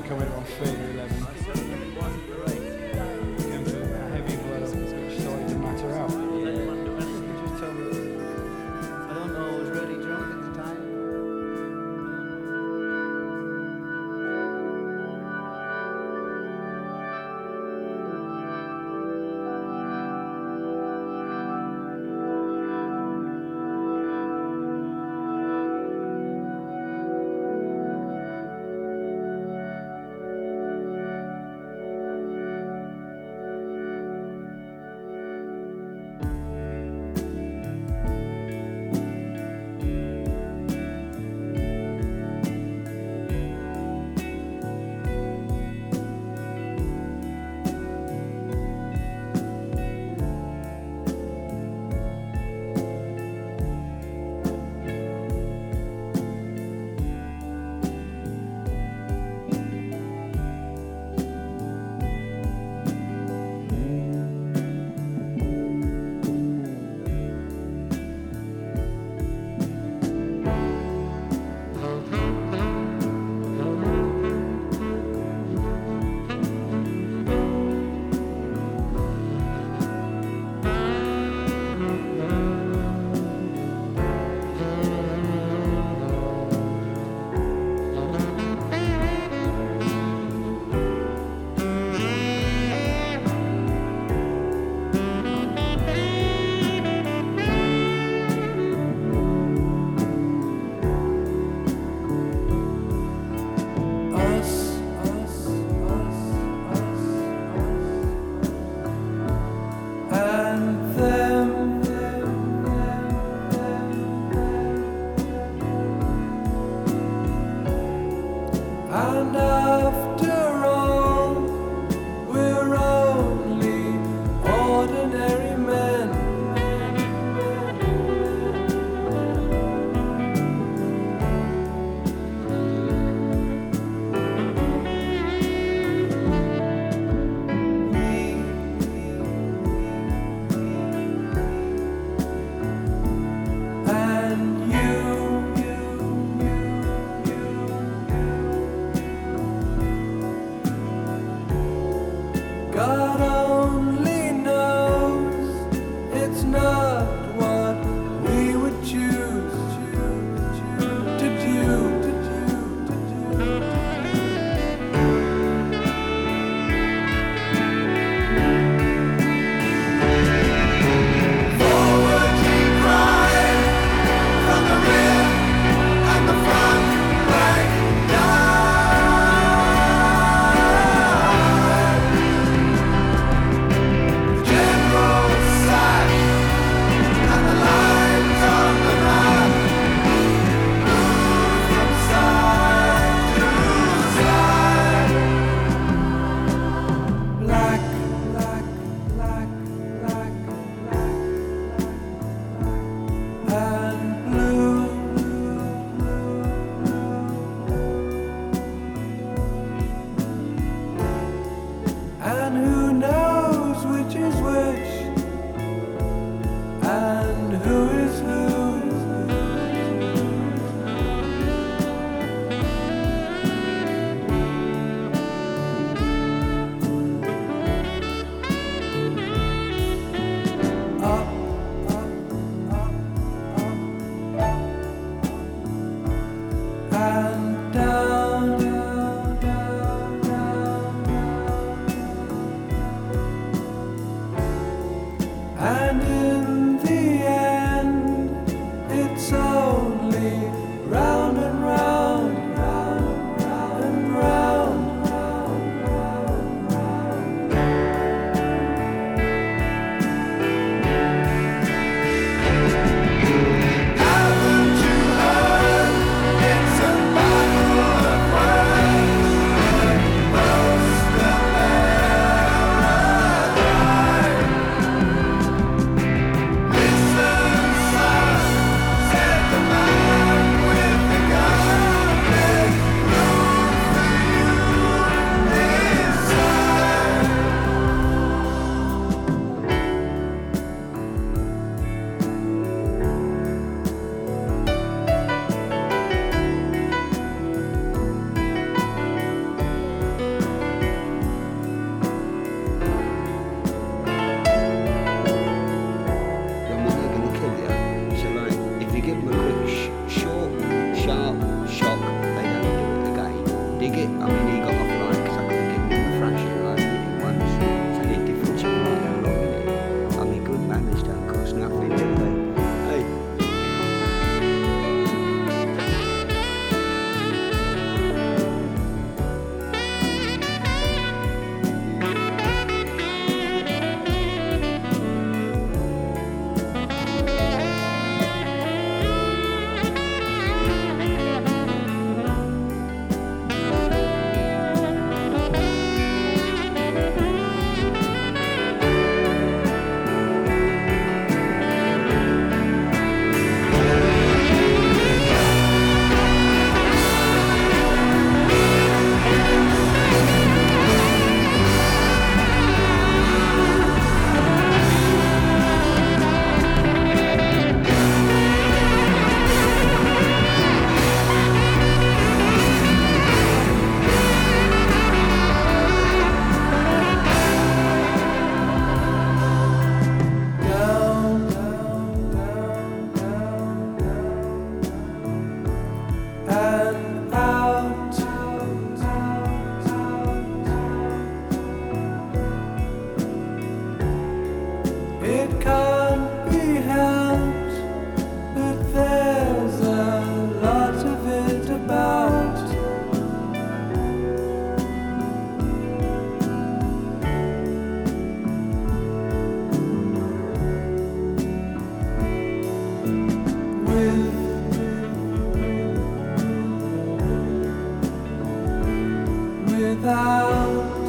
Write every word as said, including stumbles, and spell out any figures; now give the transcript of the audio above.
I went on three to eleven. I certainly wasn't the race. Came to a heavy blow, which started to matter out. Does anyone do anything? You just tell me. I don't know. I was really drunk at the time. And after all, we're only ordinary men. And you, you, you, you. dig it. I mean, he got off like, because I couldn't get him in the thrashing, like, hit him once. So he different shit right down long, innit? I mean, good man, this don't cost nothing, do they? Hey. And out, it can't be helped, but there's a lot of it about. With without